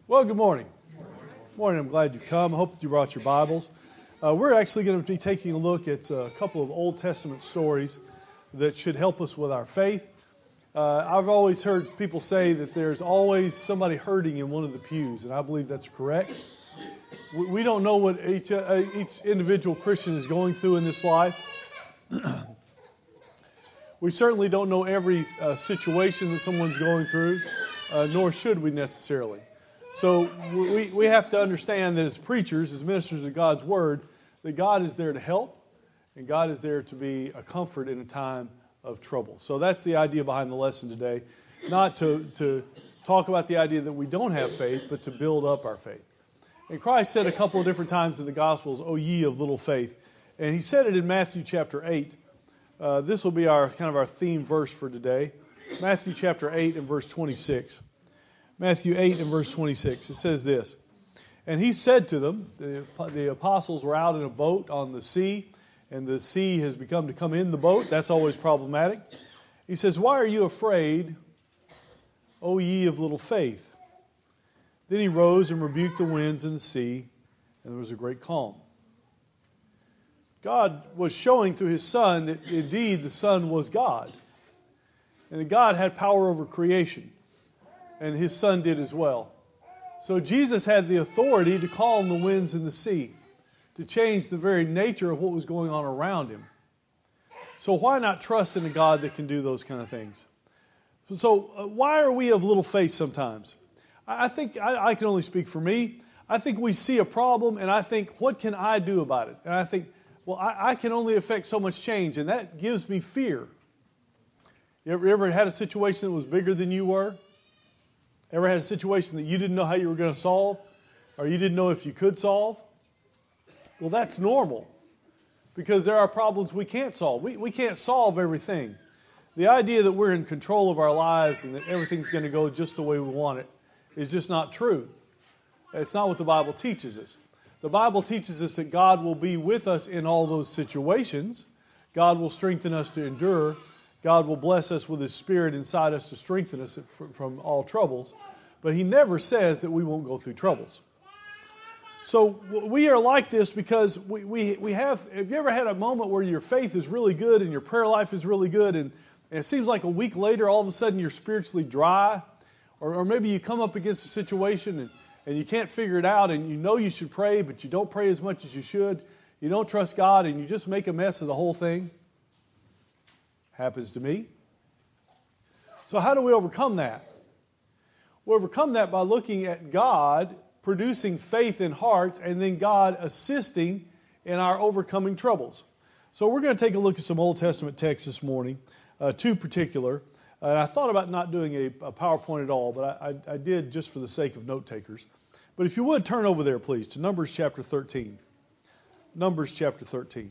Well, good morning. Morning. I'm glad you've come. I hope that you brought your Bibles. We're actually going to be taking a look at a couple of Old Testament stories that should help us with our faith. I've always heard people say that there's always somebody hurting in one of the pews, and I believe that's correct. We don't know what each individual Christian is going through in this life. We certainly don't know every situation that someone's going through, nor should we necessarily. So we have to understand that as preachers, as ministers of God's Word, that God is there to help, and God is there to be a comfort in a time of trouble. So that's the idea behind the lesson today, not to talk about the idea that we don't have faith, but to build up our faith. And Christ said a couple of different times in the Gospels, "O ye of little faith," and He said it in Matthew chapter 8. This will be our theme verse for today, Matthew chapter 8 and verse 26. Matthew 8 and verse 26, it says this, "And He said to them," the apostles were out in a boat on the sea, and the sea has begun to come in the boat. That's always problematic. He says, "Why are you afraid, O ye of little faith?" Then He rose and rebuked the winds and the sea, and there was a great calm. God was showing through His Son that indeed the Son was God, and that God had power over creation. And His Son did as well. So Jesus had the authority to calm the winds and the sea, to change the very nature of what was going on around Him. So why not trust in a God that can do those kind of things? So why are we of little faith sometimes? I think I can only speak for me. I think we see a problem and I think, what can I do about it? And I think, well, I can only affect so much change, and that gives me fear. You ever had a situation that was bigger than you were? Ever had a situation that you didn't know how you were going to solve, or you didn't know if you could solve? Well, that's normal, because there are problems we can't solve. We can't solve everything. The idea that we're in control of our lives and that everything's going to go just the way we want it is just not true. It's not what the Bible teaches us. The Bible teaches us that God will be with us in all those situations. God will strengthen us to endure. God will bless us with His Spirit inside us to strengthen us from all troubles. But He never says that we won't go through troubles. So we are like this because we have you ever had a moment where your faith is really good and your prayer life is really good, and it seems like a week later all of a sudden you're spiritually dry? Or maybe you come up against a situation and you can't figure it out, and you know you should pray, but you don't pray as much as you should. You don't trust God, and you just make a mess of the whole thing. Happens to me. So how do we overcome that? We overcome that by looking at God producing faith in hearts, and then God assisting in our overcoming troubles. So we're going to take a look at some Old Testament texts this morning, two particular. And I thought about not doing a PowerPoint at all, but I did just for the sake of note takers. But if you would, turn over there, please, to Numbers chapter 13. Numbers chapter 13.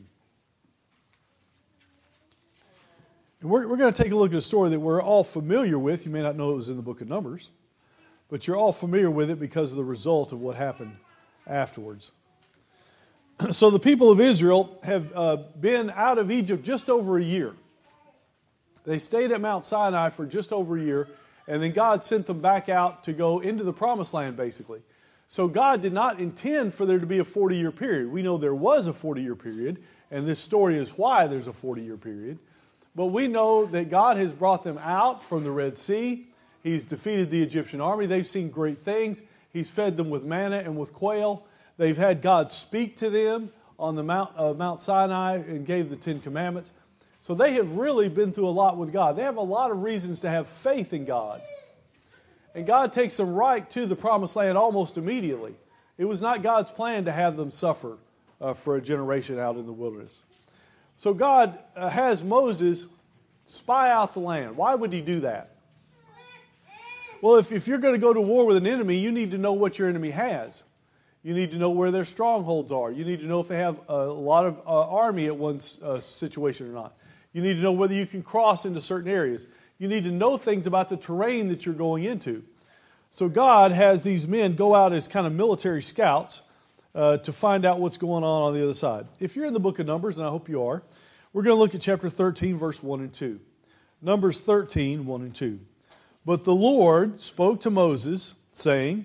And we're going to take a look at a story that we're all familiar with. You may not know it was in the book of Numbers, but you're all familiar with it because of the result of what happened afterwards. So the people of Israel have been out of Egypt just over a year. They stayed at Mount Sinai for just over a year, and then God sent them back out to go into the Promised Land, basically. So God did not intend for there to be a 40-year period. We know there was a 40-year period, and this story is why there's a 40-year period. But we know that God has brought them out from the Red Sea. He's defeated the Egyptian army. They've seen great things. He's fed them with manna and with quail. They've had God speak to them on the Mount Sinai and gave the Ten Commandments. So they have really been through a lot with God. They have a lot of reasons to have faith in God. And God takes them right to the Promised Land almost immediately. It was not God's plan to have them suffer for a generation out in the wilderness. So God has Moses spy out the land. Why would He do that? Well, if you're going to go to war with an enemy, you need to know what your enemy has. You need to know where their strongholds are. You need to know if they have a lot of army at one situation or not. You need to know whether you can cross into certain areas. You need to know things about the terrain that you're going into. So God has these men go out as kind of military scouts to find out what's going on the other side. If you're in the book of Numbers, and I hope you are, we're going to look at chapter 13, verse 1 and 2. Numbers 13, 1 and 2. "But the Lord spoke to Moses, saying,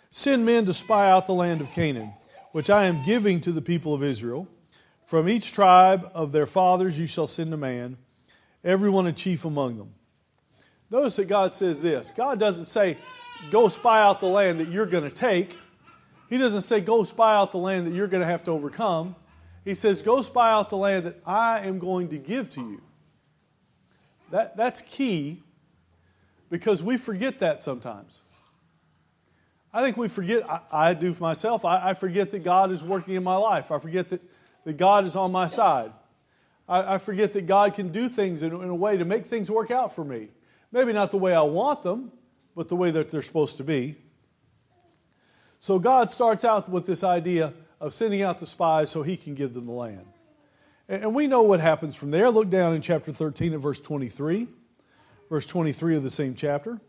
Send men to spy out the land of Canaan, which I am giving to the people of Israel. From each tribe of their fathers you shall send a man, everyone a chief among them. Notice that God says this. God doesn't say, go spy out the land that you're going to take. He doesn't say, go spy out the land that you're going to have to overcome. He says, go spy out the land that I am going to give to you. That's key, because we forget that sometimes. I think we forget, I do for myself, I forget that God is working in my life. I forget that God is on my side. I forget that God can do things in a way to make things work out for me. Maybe not the way I want them, but the way that they're supposed to be. So God starts out with this idea of sending out the spies so He can give them the land. And we know what happens from there. Look down in chapter 13 at verse 23. Verse 23 of the same chapter.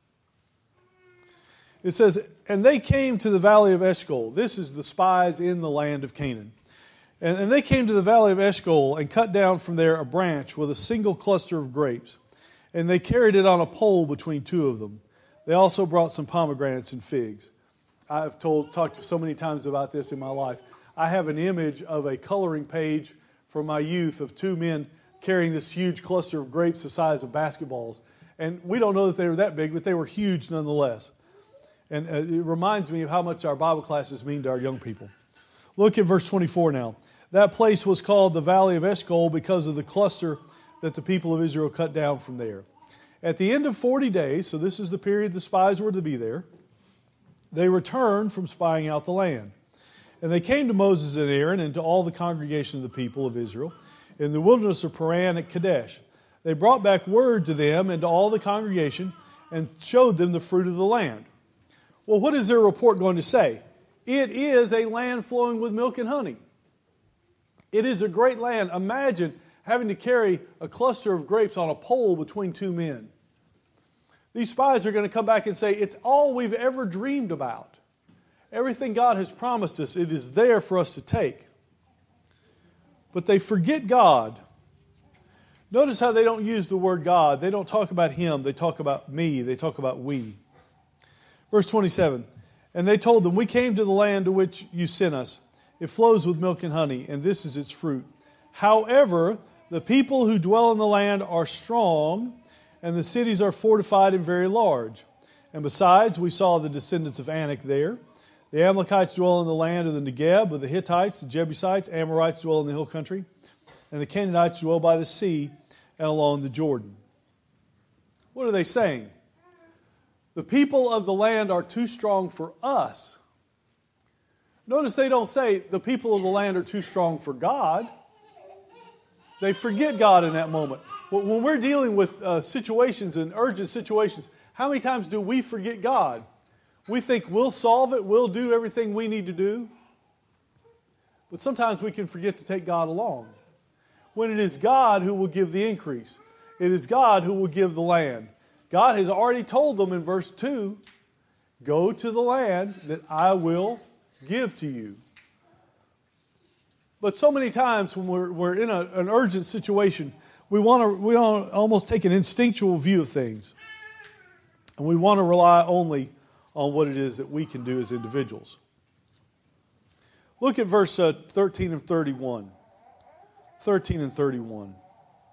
It says, and they came to the valley of Eshcol. This is the spies in the land of Canaan. And they came to the valley of Eshcol and cut down from there a branch with a single cluster of grapes. And they carried it on a pole between two of them. They also brought some pomegranates and figs. I've talked so many times about this in my life. I have an image of a coloring page from my youth of two men carrying this huge cluster of grapes the size of basketballs. And we don't know that they were that big, but they were huge nonetheless. And it reminds me of how much our Bible classes mean to our young people. Look at verse 24 now. That place was called the Valley of Eshcol because of the cluster that the people of Israel cut down from there. At the end of 40 days, so this is the period the spies were to be there, they returned from spying out the land. And they came to Moses and Aaron and to all the congregation of the people of Israel in the wilderness of Paran at Kadesh. They brought back word to them and to all the congregation and showed them the fruit of the land. Well, what is their report going to say? It is a land flowing with milk and honey. It is a great land. Imagine having to carry a cluster of grapes on a pole between two men. These spies are going to come back and say, it's all we've ever dreamed about. Everything God has promised us, it is there for us to take. But they forget God. Notice how they don't use the word God. They don't talk about Him. They talk about me. They talk about we. Verse 27, and they told them, we came to the land to which you sent us. It flows with milk and honey, and this is its fruit. However, the people who dwell in the land are strong, and the cities are fortified and very large. And besides, we saw the descendants of Anak there. The Amalekites dwell in the land of the Negeb, but the Hittites, the Jebusites, Amorites dwell in the hill country, and the Canaanites dwell by the sea and along the Jordan. What are they saying? The people of the land are too strong for us. Notice they don't say the people of the land are too strong for God. They forget God in that moment. When we're dealing with situations and urgent situations, how many times do we forget God? We think we'll solve it, we'll do everything we need to do. But sometimes we can forget to take God along. When it is God who will give the increase. It is God who will give the land. God has already told them in verse 2, go to the land that I will give to you. But so many times when we're in an urgent situation, we want to almost take an instinctual view of things. And we want to rely only on what it is that we can do as individuals. Look at verse 13 and 31. 13 and 31. It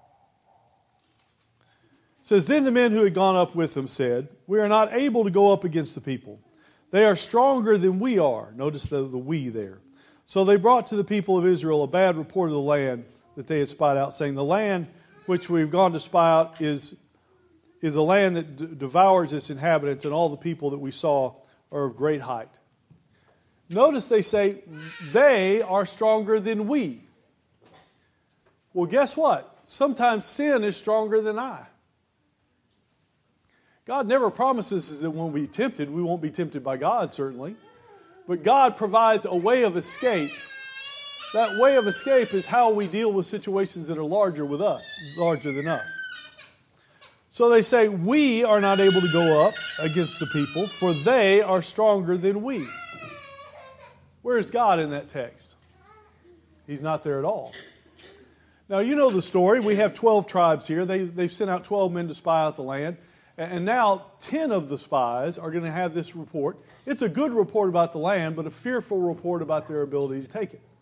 says, then the men who had gone up with them said, we are not able to go up against the people. They are stronger than we are. Notice the we there. So they brought to the people of Israel a bad report of the land that they had spied out, saying, the land which we've gone to spy out is a land that devours its inhabitants, and all the people that we saw are of great height. Notice they say, they are stronger than we. Well, guess what? Sometimes sin is stronger than I. God never promises us that when we tempted, we won't be tempted by God, certainly. But God provides a way of escape. That way of escape is how we deal with situations that are larger than us. So they say, we are not able to go up against the people, for they are stronger than we. Where is God in that text? He's not there at all. Now, you know the story. We have 12 tribes here. They've sent out 12 men to spy out the land. And now 10 of the spies are going to have this report. It's a good report about the land, but a fearful report about their ability to take it.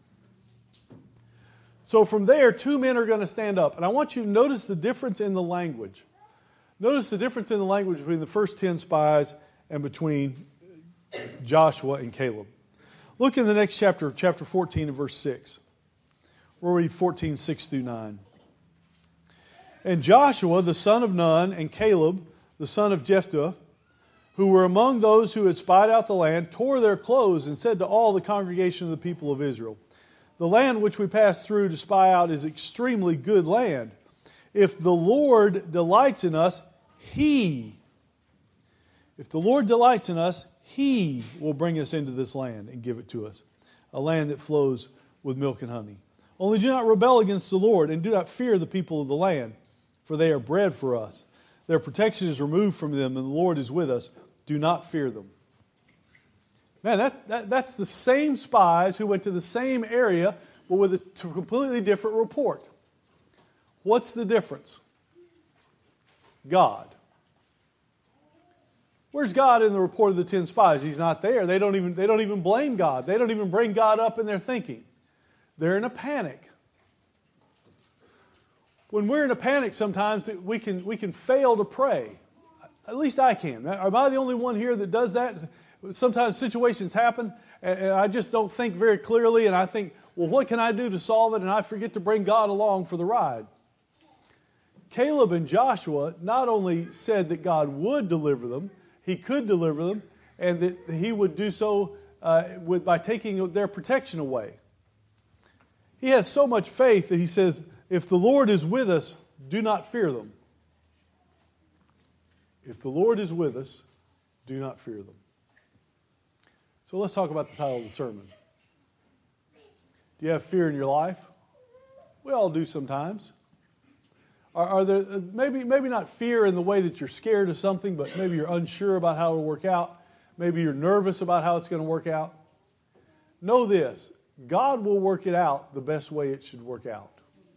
So from there, 2 men are going to stand up. And I want you to notice the difference in the language. Notice the difference in the language between the first 10 spies and between Joshua and Caleb. Look in the next chapter, chapter 14 and verse 6. We'll read 14, 6 through 9. And Joshua, the son of Nun, and Caleb, the son of Jephthah, who were among those who had spied out the land, tore their clothes and said to all the congregation of the people of Israel, the land which we passed through to spy out is extremely good land. If the Lord delights in us, He will bring us into this land and give it to us, a land that flows with milk and honey. Only do not rebel against the Lord, and do not fear the people of the land, for they are bread for us. Their protection is removed from them, and the Lord is with us. Do not fear them. Man, that's the same spies who went to the same area, but with a completely different report. What's the difference? God. Where's God in the report of the 10 spies? He's not there. They don't even blame God. They don't even bring God up in their thinking. They're in a panic. When we're in a panic, sometimes we can fail to pray. At least I can. Am I the only one here that does that? Sometimes situations happen, and I just don't think very clearly, and I think, well, what can I do to solve it? And I forget to bring God along for the ride. Caleb and Joshua not only said that God would deliver them, He could deliver them, and that He would do so by taking their protection away. He has so much faith that he says, if the Lord is with us, do not fear them. If the Lord is with us, do not fear them. So let's talk about the title of the sermon. Do you have fear in your life? We all do sometimes. Are there maybe not fear in the way that you're scared of something, but maybe you're unsure about how it will work out. Maybe you're nervous about how it's going to work out. Know this, God will work it out the best way it should work out.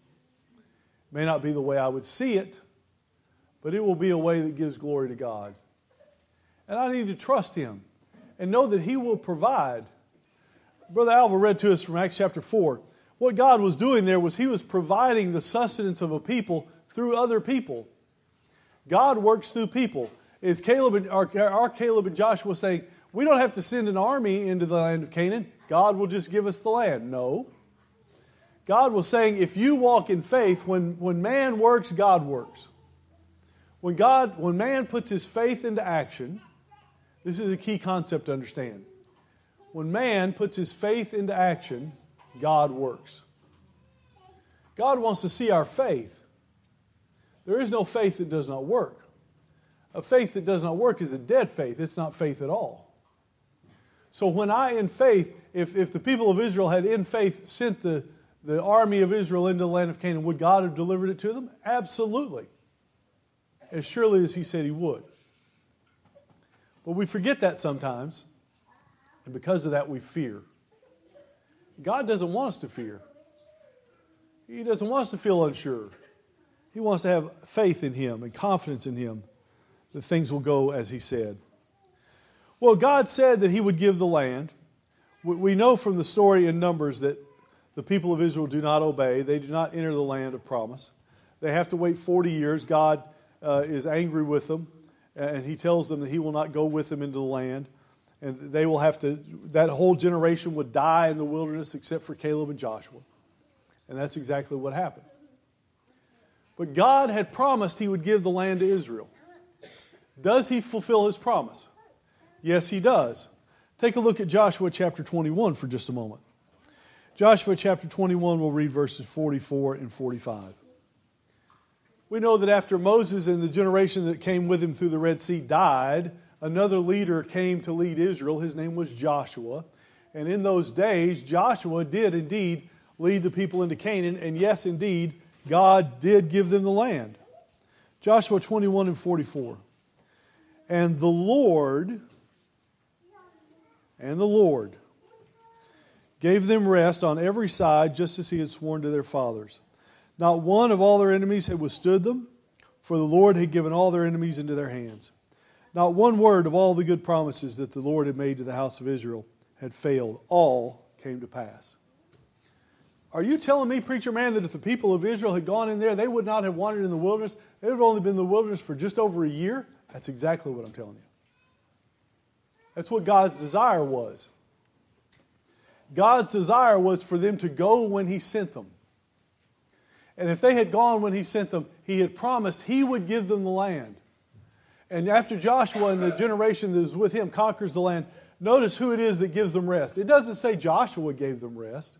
It may not be the way I would see it, but it will be a way that gives glory to God. And I need to trust Him and know that He will provide. Brother Alva read to us from Acts chapter 4. What God was doing there was He was providing the sustenance of a people through other people. God works through people. Is our Caleb and Joshua saying, we don't have to send an army into the land of Canaan. God will just give us the land. No. God was saying, if you walk in faith, when man works, God works. When man puts his faith into action, this is a key concept to understand. When man puts his faith into action, God works. God wants to see our faith. There is no faith that does not work. A faith that does not work is a dead faith. It's not faith at all. So when I, in faith, if the people of Israel had in faith sent the army of Israel into the land of Canaan, would God have delivered it to them? Absolutely. As surely as He said He would. But we forget that sometimes, and because of that we fear. God doesn't want us to fear. He doesn't want us to feel unsure. He wants to have faith in Him and confidence in Him that things will go as He said. Well, God said that He would give the land. We know from the story in Numbers that the people of Israel do not obey. They do not enter the land of promise. They have to wait 40 years. God is angry with them, and He tells them that He will not go with them into the land. And they will have to, that whole generation would die in the wilderness except for Caleb and Joshua. And that's exactly what happened. But God had promised He would give the land to Israel. Does He fulfill His promise? Yes, He does. Take a look at Joshua chapter 21 for just a moment. Joshua chapter 21, we'll read verses 44 and 45. We know that after Moses and the generation that came with him through the Red Sea died, another leader came to lead Israel. His name was Joshua. And in those days, Joshua did indeed lead the people into Canaan. And yes, indeed, God did give them the land. Joshua 21 and 44. And the Lord gave them rest on every side, just as He had sworn to their fathers. Not one of all their enemies had withstood them. for the Lord had given all their enemies into their hands. Not one word of all the good promises that the Lord had made to the house of Israel had failed. All came to pass. Are you telling me, preacher man, that if the people of Israel had gone in there, they would not have wandered in the wilderness? They would have only been in the wilderness for just over a year? That's exactly what I'm telling you. That's what God's desire was. God's desire was for them to go when He sent them. And if they had gone when He sent them, He had promised He would give them the land. And after Joshua and the generation that was with him conquers the land, notice who it is that gives them rest. It doesn't say Joshua gave them rest.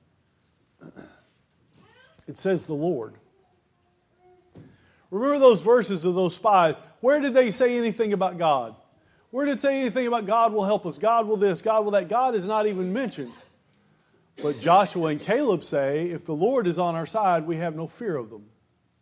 It says the Lord. Remember those verses of those spies. Where did they say anything about God? Where did it say anything about God will help us, God will this, God will that? God is not even mentioned. But Joshua and Caleb say, if the Lord is on our side, we have no fear of them.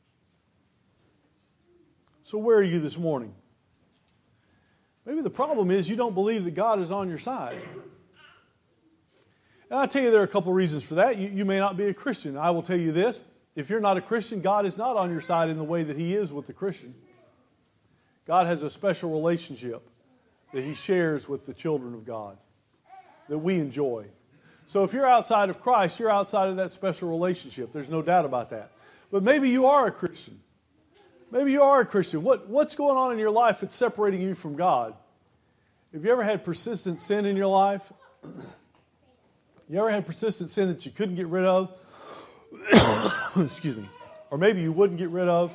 So where are you this morning? Maybe the problem is you don't believe that God is on your side. And I'll tell you there are a couple reasons for that. You may not be a Christian. I will tell you this. If you're not a Christian, God is not on your side in the way that He is with the Christian. God has a special relationship that He shares with the children of God that we enjoy. So if you're outside of Christ, you're outside of that special relationship. There's no doubt about that. But maybe you are a Christian. Maybe you are a Christian. What's going on in your life that's separating you from God? Have you ever had persistent sin in your life? You ever had persistent sin that you couldn't get rid of? Excuse me. Or maybe you wouldn't get rid of?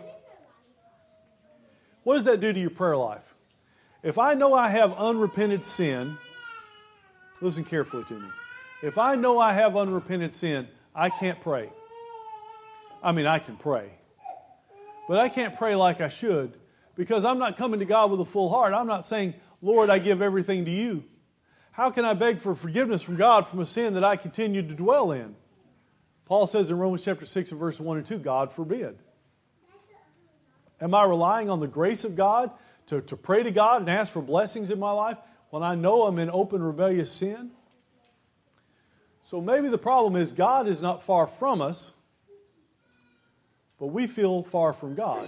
What does that do to your prayer life? If I know I have unrepented sin, listen carefully to me. If I know I have unrepented sin, I can't pray. I mean, I can pray. But I can't pray like I should because I'm not coming to God with a full heart. I'm not saying, Lord, I give everything to you. How can I beg for forgiveness from God from a sin that I continue to dwell in? Paul says in Romans chapter 6 and verse 1 and 2, God forbid. Am I relying on the grace of God to pray to God and ask for blessings in my life when I know I'm in open rebellious sin? So maybe the problem is God is not far from us, but we feel far from God.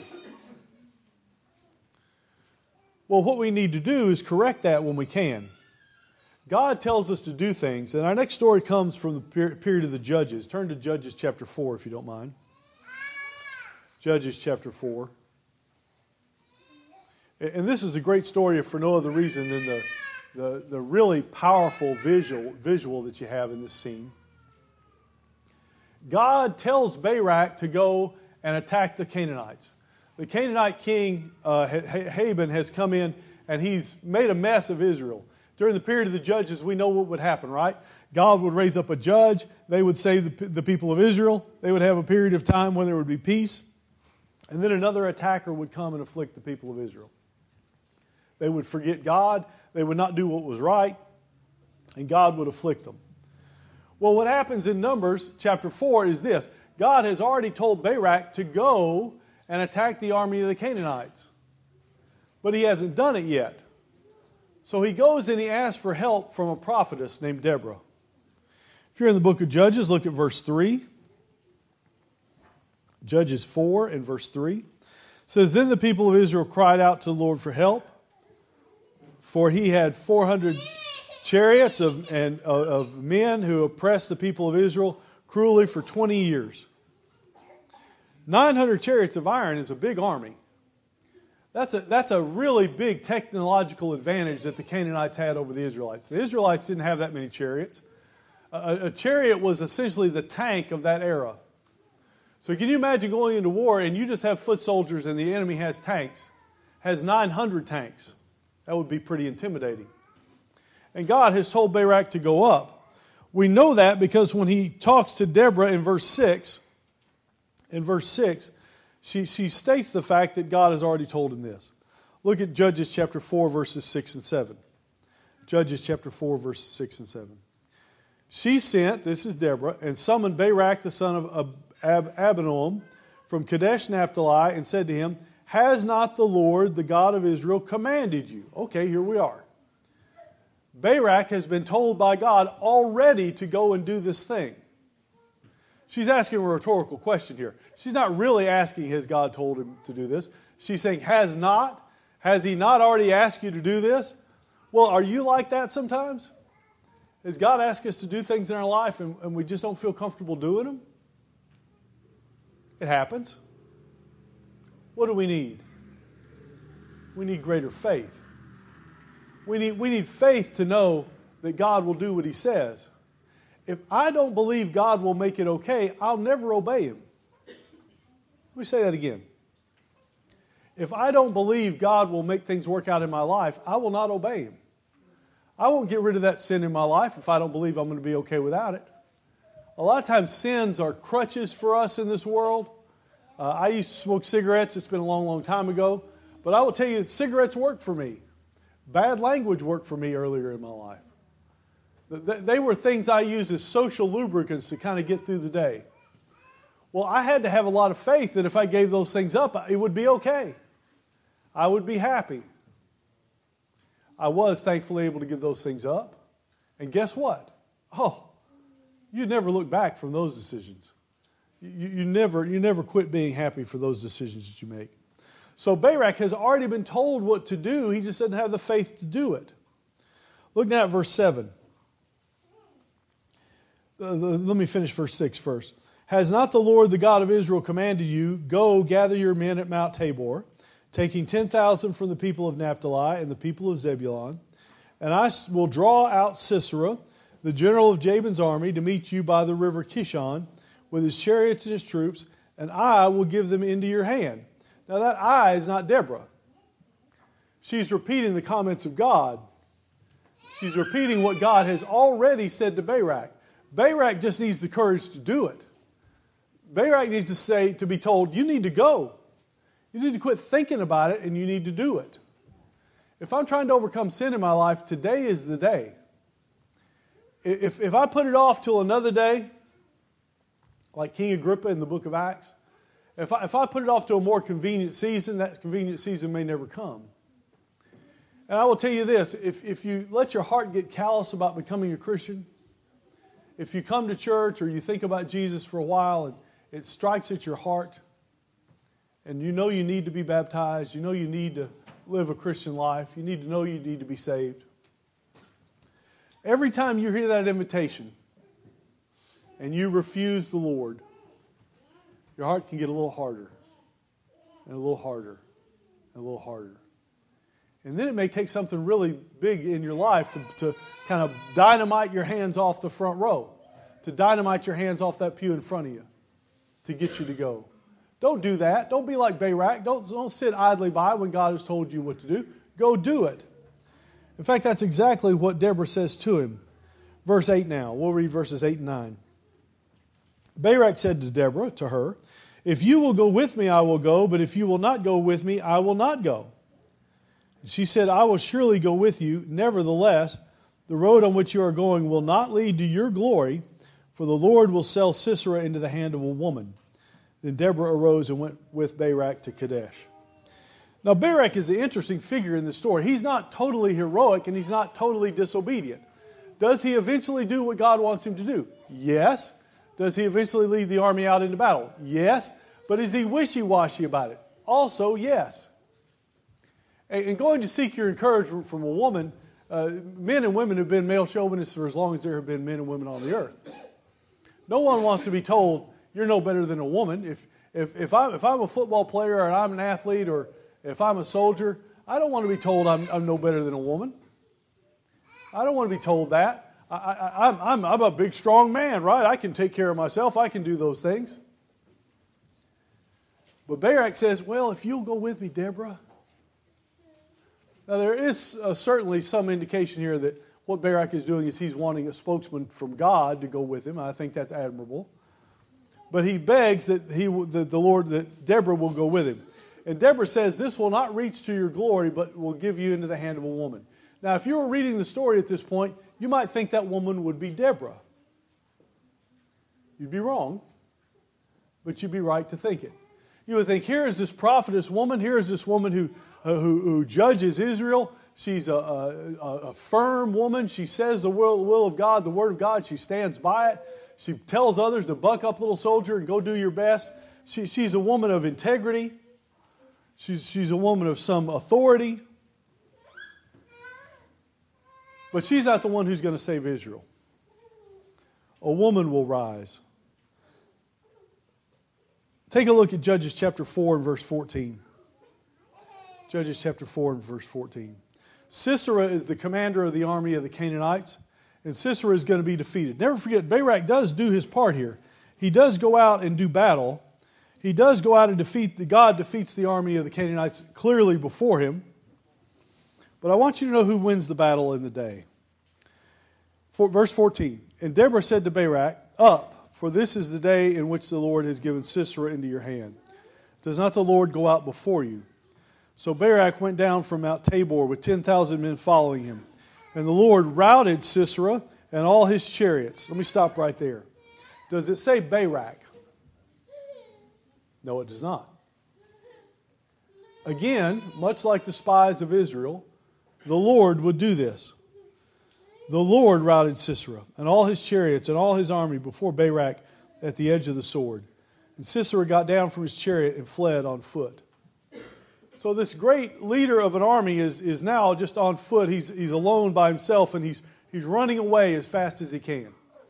Well, what we need to do is correct that when we can. God tells us to do things, and our next story comes from the period of the Judges. Turn to Judges chapter 4, if you don't mind. Judges chapter 4. And this is a great story for no other reason than the really powerful visual that you have in this scene. God tells Barak to go and attack the Canaanites. The Canaanite king, Haman, has come in and he's made a mess of Israel. During the period of the Judges, we know what would happen, right? God would raise up a judge. They would save the people of Israel. They would have a period of time when there would be peace. And then another attacker would come and afflict the people of Israel. They would forget God. They would not do what was right. And God would afflict them. Well, what happens in Numbers chapter 4 is this. God has already told Barak to go and attack the army of the Canaanites. But he hasn't done it yet. So he goes and he asks for help from a prophetess named Deborah. If you're in the book of Judges, look at verse 3. Judges 4 and verse 3. It says, Then the people of Israel cried out to the Lord for help, for he had 400 chariots of men who oppressed the people of Israel cruelly for 20 years. 900 chariots of iron is a big army. That's a really big technological advantage that the Canaanites had over the Israelites. The Israelites didn't have that many chariots. A chariot was essentially the tank of that era. So can you imagine going into war and you just have foot soldiers and the enemy has tanks, has 900 tanks? That would be pretty intimidating. And God has told Barak to go up. We know that because when he talks to Deborah in verse 6, she states the fact that God has already told him this. Look at Judges chapter 4, verses 6 and 7. Judges chapter 4, verses 6 and 7. She sent, this is Deborah, and summoned Barak the son of Abinoam from Kadesh Naphtali and said to him, Has not the Lord, the God of Israel, commanded you? Okay, here we are. Barak has been told by God already to go and do this thing. She's asking a rhetorical question here. She's not really asking, has God told him to do this? She's saying, has not? Has he not already asked you to do this? Well, are you like that sometimes? Has God asked us to do things in our life and we just don't feel comfortable doing them? It happens. What do we need? We need greater faith. We need faith to know that God will do what he says. If I don't believe God will make it okay, I'll never obey him. Let me say that again. If I don't believe God will make things work out in my life, I will not obey him. I won't get rid of that sin in my life if I don't believe I'm going to be okay without it. A lot of times sins are crutches for us in this world. I used to smoke cigarettes. It's been a long, long time ago. But I will tell you, cigarettes worked for me. Bad language worked for me earlier in my life. They were things I used as social lubricants to kind of get through the day. Well, I had to have a lot of faith that if I gave those things up, it would be okay. I would be happy. I was thankfully able to give those things up. And guess what? Oh, you never look back from those decisions. You never quit being happy for those decisions that you make. So Barak has already been told what to do. He just doesn't have the faith to do it. Look now at verse 7. Let me finish verse 6 first. Has not the Lord, the God of Israel, commanded you, go gather your men at Mount Tabor, taking 10,000 from the people of Naphtali and the people of Zebulun, and I will draw out Sisera, the general of Jabin's army, to meet you by the river Kishon, with his chariots and his troops, and I will give them into your hand. Now that I is not Deborah. She's repeating the comments of God. She's repeating what God has already said to Barak. Barak just needs the courage to do it. Barak needs to be told, you need to go. You need to quit thinking about it and you need to do it. If I'm trying to overcome sin in my life, today is the day. If I put it off till another day, like King Agrippa in the book of Acts, if I put it off to a more convenient season, that convenient season may never come. And I will tell you this, if you let your heart get callous about becoming a Christian, if you come to church or you think about Jesus for a while and it strikes at your heart, and you know you need to be baptized, you know you need to live a Christian life, you need to know you need to be saved. Every time you hear that invitation and you refuse the Lord, your heart can get a little harder and a little harder and a little harder. And then it may take something really big in your life to kind of dynamite your hands off the front row, to dynamite your hands off that pew in front of you, to get you to go. Don't do that. Don't be like Barak. Don't sit idly by when God has told you what to do. Go do it. In fact, that's exactly what Deborah says to him. Verse 8 now. We'll read verses 8 and 9. Barak said to Deborah, to her, if you will go with me, I will go, but if you will not go with me, I will not go. She said, I will surely go with you. Nevertheless, the road on which you are going will not lead to your glory, for the Lord will sell Sisera into the hand of a woman. Then Deborah arose and went with Barak to Kadesh. Now, Barak is an interesting figure in the story. He's not totally heroic and he's not totally disobedient. Does he eventually do what God wants him to do? Yes. Does he eventually lead the army out into battle? Yes. But is he wishy-washy about it? Also, yes. And going to seek your encouragement from a woman, men and women have been male chauvinists for as long as there have been men and women on the earth. No one wants to be told, you're no better than a woman. If I'm a football player or I'm an athlete or if I'm a soldier, I don't want to be told I'm no better than a woman. I don't want to be told that. I'm a big, strong man, right? I can take care of myself. I can do those things. But Barak says, well, if you'll go with me, Deborah. Now, there is certainly some indication here that what Barak is doing is he's wanting a spokesman from God to go with him. I think that's admirable. But he begs that that Deborah will go with him. And Deborah says, this will not reach to your glory, but will give you into the hand of a woman. Now, if you were reading the story at this point, you might think that woman would be Deborah. You'd be wrong, but you'd be right to think it. You would think, here is this prophetess woman, here is this woman who judges Israel. She's a firm woman. She says the will of God, the word of God. She stands by it. She tells others to buck up, little soldier, and go do your best. She's a woman of integrity. She's a woman of some authority. But she's not the one who's going to save Israel. A woman will rise. Take a look at Judges chapter 4 and verse 14. Judges chapter 4 and verse 14. Sisera is the commander of the army of the Canaanites, and Sisera is going to be defeated. Never forget, Barak does do his part here. He does go out and do battle. He does go out and God defeats the army of the Canaanites clearly before him. But I want you to know who wins the battle in the day. Verse 14. And Deborah said to Barak, Up, for this is the day in which the Lord has given Sisera into your hand. Does not the Lord go out before you? So Barak went down from Mount Tabor with 10,000 men following him. And the Lord routed Sisera and all his chariots. Let me stop right there. Does it say Barak? No, it does not. Again, much like the spies of Israel, the Lord would do this. The Lord routed Sisera and all his chariots and all his army before Barak at the edge of the sword. And Sisera got down from his chariot and fled on foot. So this great leader of an army is now just on foot. He's alone by himself, and he's running away as fast as he can.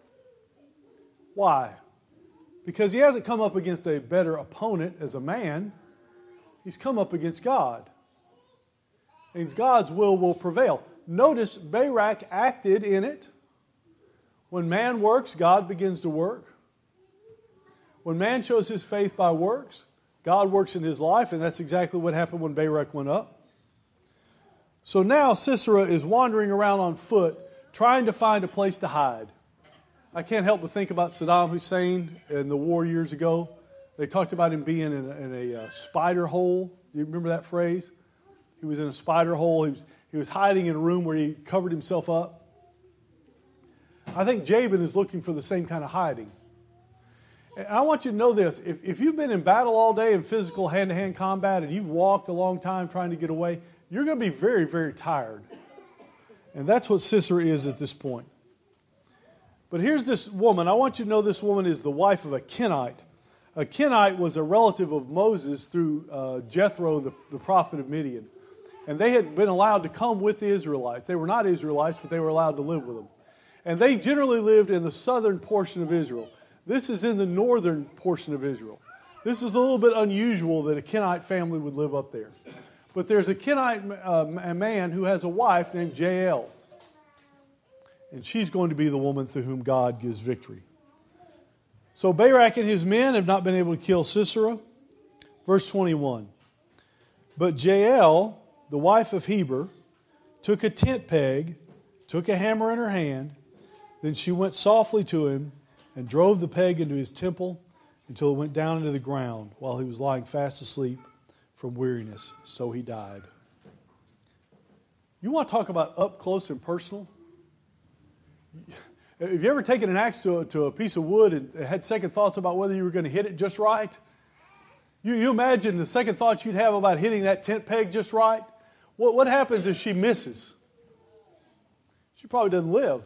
Why? Because he hasn't come up against a better opponent as a man. He's come up against God. And God's will prevail. Notice Barak acted in it. When man works, God begins to work. When man shows his faith by works, God works in his life, and that's exactly what happened when Barak went up. So now Sisera is wandering around on foot, trying to find a place to hide. I can't help but think about Saddam Hussein in the war years ago. They talked about him being in a spider hole. Do you remember that phrase? He was in a spider hole. He was hiding in a room where he covered himself up. I think Jabin is looking for the same kind of hiding. And I want you to know this. If you've been in battle all day in physical hand-to-hand combat and you've walked a long time trying to get away, you're going to be very, very tired. And that's what Sisera is at this point. But here's this woman. I want you to know this woman is the wife of a Kenite. A Kenite was a relative of Moses through Jethro, the prophet of Midian. And they had been allowed to come with the Israelites. They were not Israelites, but they were allowed to live with them. And they generally lived in the southern portion of Israel. This is in the northern portion of Israel. This is a little bit unusual that a Kenite family would live up there. But there's a Kenite man who has a wife named Jael. And she's going to be the woman through whom God gives victory. So Barak and his men have not been able to kill Sisera. Verse 21. But Jael, the wife of Heber, took a tent peg, took a hammer in her hand. Then she went softly to him and drove the peg into his temple until it went down into the ground while he was lying fast asleep from weariness. So he died. You want to talk about up close and personal? Have you ever taken an axe to a piece of wood and had second thoughts about whether you were going to hit it just right? You imagine the second thoughts you'd have about hitting that tent peg just right? What happens if she misses? She probably doesn't live.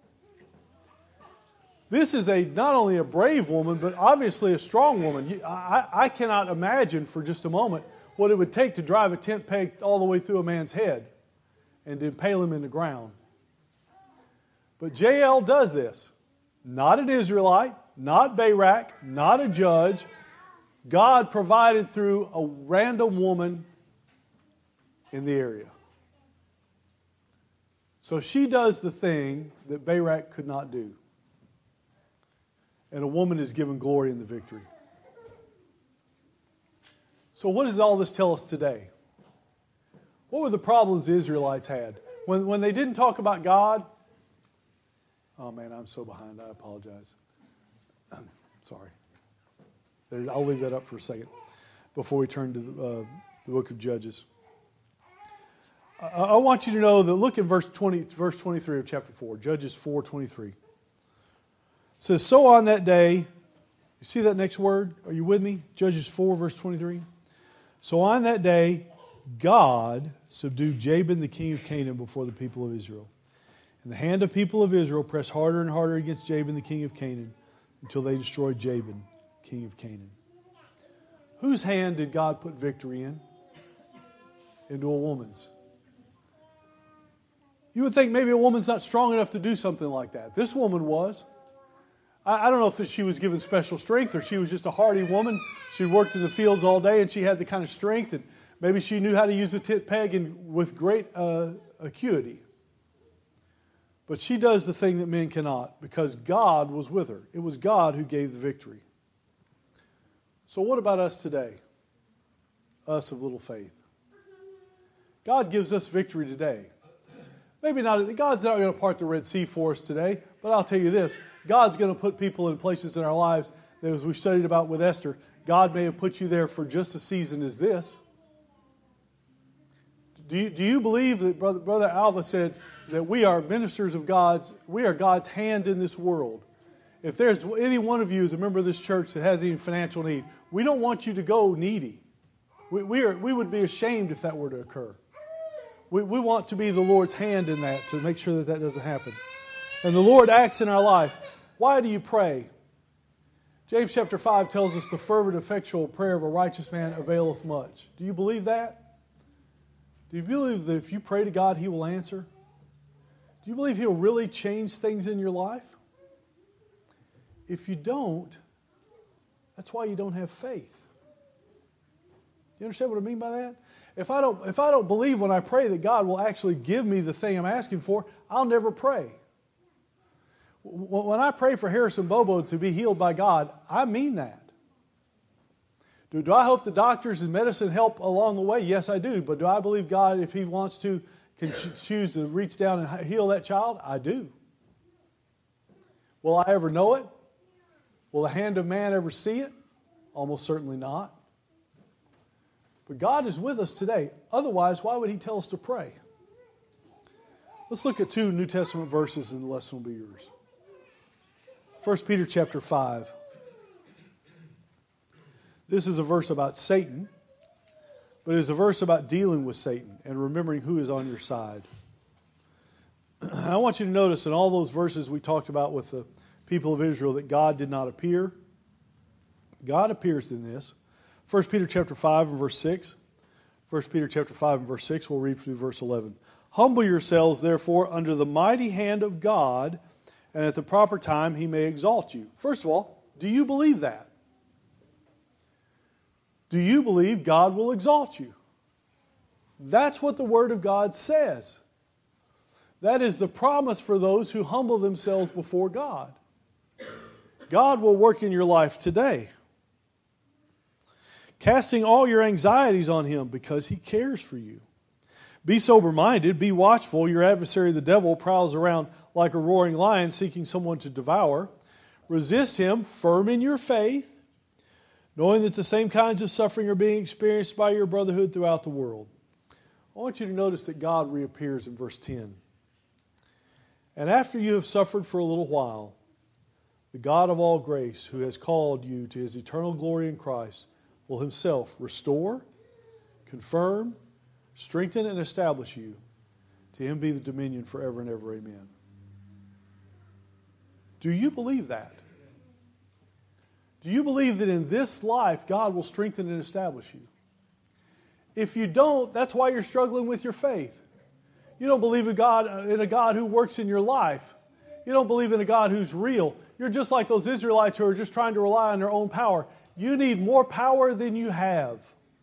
This is not only a brave woman, but obviously a strong woman. I cannot imagine for just a moment what it would take to drive a tent peg all the way through a man's head and to impale him in the ground. But Jael does this. Not an Israelite, not Barak, not a judge. God provided through a random woman in the area. So she does the thing that Barak could not do. And a woman is given glory in the victory. So what does all this tell us today? What were the problems the Israelites had? When they didn't talk about God. Oh man, I'm so behind. I apologize. Sorry. I'll leave that up for a second before we turn to the book of Judges. I want you to know that look at verse 23 of chapter 4, Judges 4:23. It says, so on that day, you see that next word? Are you with me? Judges 4, verse 23. So on that day, God subdued Jabin, the king of Canaan, before the people of Israel. And the hand of people of Israel pressed harder and harder against Jabin, the king of Canaan, until they destroyed Jabin, king of Canaan. Whose hand did God put victory in? into a woman's. You would think maybe a woman's not strong enough to do something like that. This woman was. I don't know if she was given special strength or she was just a hardy woman. She worked in the fields all day and she had the kind of strength, and maybe she knew how to use a tit peg and with great acuity. But she does the thing that men cannot because God was with her. It was God who gave the victory. So what about us today? Us of little faith. God gives us victory today. Maybe not, God's not going to part the Red Sea for us today, but I'll tell you this. God's going to put people in places in our lives that, as we studied about with Esther, God may have put you there for just a season as this. Do you believe that Brother Alva said that we are ministers of God's, we are God's hand in this world? If there's any one of you as a member of this church that has any financial need, we don't want you to go needy. We would be ashamed if that were to occur. We want to be the Lord's hand in that to make sure that that doesn't happen. And the Lord acts in our life. Why do you pray? James chapter 5 tells us the fervent, effectual prayer of a righteous man availeth much. Do you believe that? Do you believe that if you pray to God, He will answer? Do you believe He'll really change things in your life? If you don't, that's why you don't have faith. You understand what I mean by that? If I don't believe when I pray that God will actually give me the thing I'm asking for, I'll never pray. When I pray for Harrison Bobo to be healed by God, I mean that. Do I hope the doctors and medicine help along the way? Yes, I do. But do I believe God, if He wants to, can choose to reach down and heal that child? I do. Will I ever know it? Will the hand of man ever see it? Almost certainly not. But God is with us today. Otherwise, why would He tell us to pray? Let's look at 2 New Testament verses and the lesson will be yours. 1 Peter chapter 5. This is a verse about Satan, but it is a verse about dealing with Satan and remembering who is on your side. I want you to notice in all those verses we talked about with the people of Israel that God did not appear. God appears in this. 1 Peter chapter 5 and verse 6. 1 Peter chapter 5 and verse 6, we'll read through verse 11. Humble yourselves, therefore, under the mighty hand of God, and at the proper time He may exalt you. First of all, do you believe that? Do you believe God will exalt you? That's what the Word of God says. That is the promise for those who humble themselves before God. God will work in your life today. Casting all your anxieties on Him because He cares for you. Be sober-minded, be watchful. Your adversary the devil prowls around like a roaring lion seeking someone to devour. Resist him, firm in your faith, knowing that the same kinds of suffering are being experienced by your brotherhood throughout the world. I want you to notice that God reappears in verse 10. And after you have suffered for a little while, the God of all grace, who has called you to His eternal glory in Christ, will Himself restore, confirm, strengthen, and establish you. To Him be the dominion forever and ever. Amen. Do you believe that? Do you believe that in this life God will strengthen and establish you? If you don't, that's why you're struggling with your faith. You don't believe in a God who works in your life. You don't believe in a God who's real. You're just like those Israelites who are just trying to rely on their own power. You need more power than you have.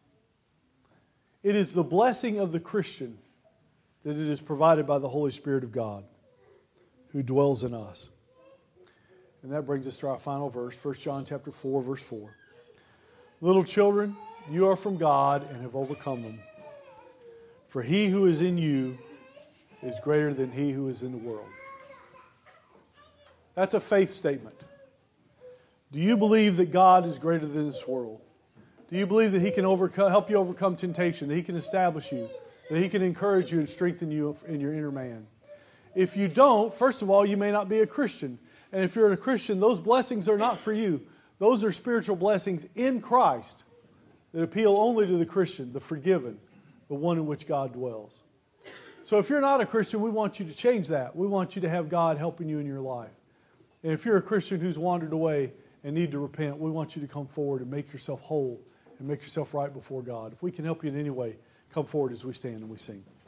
It is the blessing of the Christian that it is provided by the Holy Spirit of God who dwells in us. And that brings us to our final verse, 1 John chapter 4, verse 4. Little children, you are from God and have overcome them. For He who is in you is greater than he who is in the world. That's a faith statement. Do you believe that God is greater than this world? Do you believe that He can help you overcome temptation, that He can establish you, that He can encourage you and strengthen you in your inner man? If you don't, first of all, you may not be a Christian. And if you're a Christian, those blessings are not for you. Those are spiritual blessings in Christ that appeal only to the Christian, the forgiven, the one in which God dwells. So if you're not a Christian, we want you to change that. We want you to have God helping you in your life. And if you're a Christian who's wandered away and need to repent, we want you to come forward and make yourself whole and make yourself right before God. If we can help you in any way, come forward as we stand and we sing.